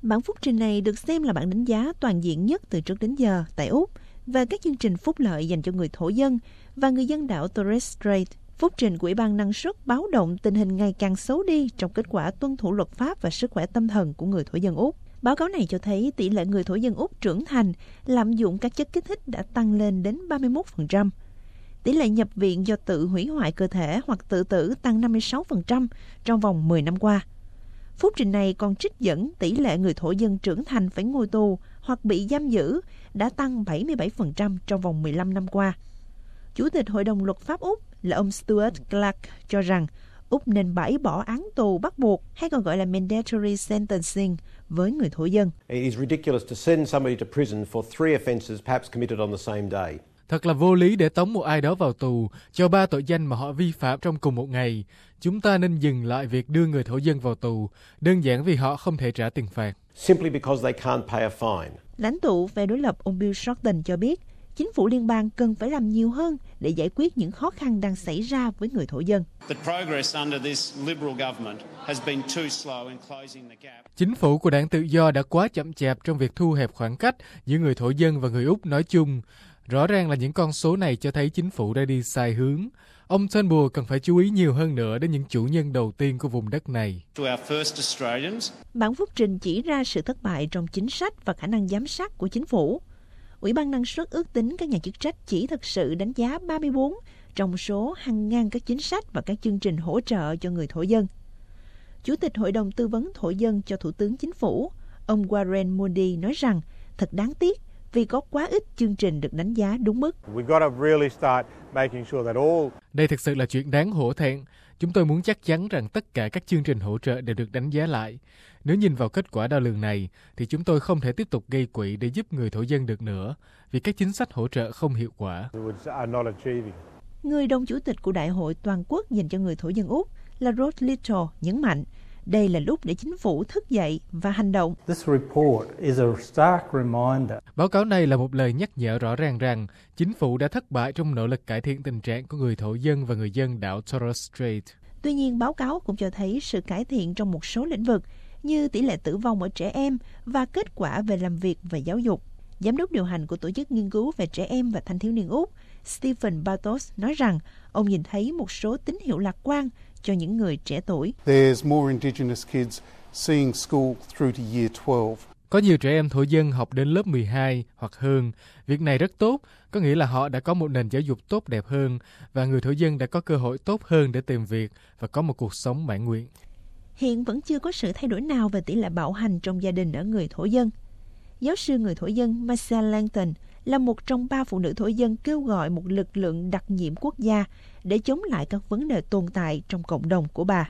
Bản phúc trình này được xem là bản đánh giá toàn diện nhất từ trước đến giờ tại Úc về các chương trình phúc lợi dành cho người thổ dân và người dân đảo Torres Strait. Phúc trình của Ủy ban năng suất báo động tình hình ngày càng xấu đi trong kết quả tuân thủ luật pháp và sức khỏe tâm thần của người thổ dân Úc. Báo cáo này cho thấy tỷ lệ người thổ dân Úc trưởng thành lạm dụng các chất kích thích đã tăng lên đến 31%. Tỷ lệ nhập viện do tự hủy hoại cơ thể hoặc tự tử tăng 56% trong vòng 10 năm qua. Phúc trình này còn trích dẫn tỷ lệ người thổ dân trưởng thành phải ngồi tù hoặc bị giam giữ đã tăng 77% trong vòng 15 năm qua. Chủ tịch Hội đồng Luật pháp Úc là ông Stuart Clark cho rằng Úc nên bãi bỏ án tù bắt buộc hay còn gọi là mandatory sentencing với người thổ dân. Thật là vô lý để tống một ai đó vào tù cho 3 tội danh mà họ vi phạm trong cùng một ngày. Chúng ta nên dừng lại việc đưa người thổ dân vào tù, đơn giản vì họ không thể trả tiền phạt. Lãnh tụ phe đối lập ông Bill Shorten cho biết, chính phủ liên bang cần phải làm nhiều hơn để giải quyết những khó khăn đang xảy ra với người thổ dân. Chính phủ của đảng Tự do đã quá chậm chạp trong việc thu hẹp khoảng cách giữa người thổ dân và người Úc nói chung. Rõ ràng là những con số này cho thấy chính phủ đã đi sai hướng. Ông Turnbull cần phải chú ý nhiều hơn nữa đến những chủ nhân đầu tiên của vùng đất này. Bản phúc trình chỉ ra sự thất bại trong chính sách và khả năng giám sát của chính phủ. Ủy ban năng suất ước tính các nhà chức trách chỉ thực sự đánh giá 34 trong số hàng ngàn các chính sách và các chương trình hỗ trợ cho người thổ dân. Chủ tịch Hội đồng Tư vấn Thổ dân cho Thủ tướng Chính phủ, ông Warren Moody nói rằng thật đáng tiếc vì có quá ít chương trình được đánh giá đúng mức. Đây thực sự là chuyện đáng hổ thẹn. Chúng tôi muốn chắc chắn rằng tất cả các chương trình hỗ trợ đều được đánh giá lại. Nếu nhìn vào kết quả đo lường này, thì chúng tôi không thể tiếp tục gây quỹ để giúp người thổ dân được nữa, vì các chính sách hỗ trợ không hiệu quả. Người đồng chủ tịch của Đại hội Toàn quốc dành cho người thổ dân Úc là Rod Little nhấn mạnh, đây là lúc để chính phủ thức dậy và hành động. Báo cáo này là một lời nhắc nhở rõ ràng rằng chính phủ đã thất bại trong nỗ lực cải thiện tình trạng của người thổ dân và người dân đảo Torres Strait. Tuy nhiên, báo cáo cũng cho thấy sự cải thiện trong một số lĩnh vực như tỷ lệ tử vong ở trẻ em và kết quả về làm việc và giáo dục. Giám đốc điều hành của Tổ chức Nghiên cứu về Trẻ Em và Thanh thiếu niên Úc, Stephen Bartos, nói rằng ông nhìn thấy một số tín hiệu lạc quan cho những người trẻ tuổi. Có nhiều trẻ em thổ dân học đến lớp 12 hoặc hơn. Việc này rất tốt, có nghĩa là họ đã có một nền giáo dục tốt đẹp hơn và người thổ dân đã có cơ hội tốt hơn để tìm việc và có một cuộc sống mãn nguyện. Hiện vẫn chưa có sự thay đổi nào về tỷ lệ bạo hành trong gia đình ở người thổ dân. Giáo sư người thổ dân Marcia Langton là một trong 3 phụ nữ thổ dân kêu gọi một lực lượng đặc nhiệm quốc gia để chống lại các vấn đề tồn tại trong cộng đồng của bà.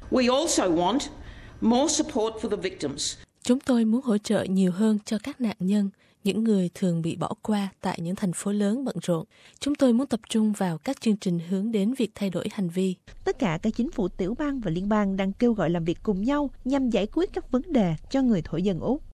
Chúng tôi muốn hỗ trợ nhiều hơn cho các nạn nhân, những người thường bị bỏ qua tại những thành phố lớn bận rộn. Chúng tôi muốn tập trung vào các chương trình hướng đến việc thay đổi hành vi. Tất cả các chính phủ tiểu bang và liên bang đang kêu gọi làm việc cùng nhau nhằm giải quyết các vấn đề cho người thổ dân Úc.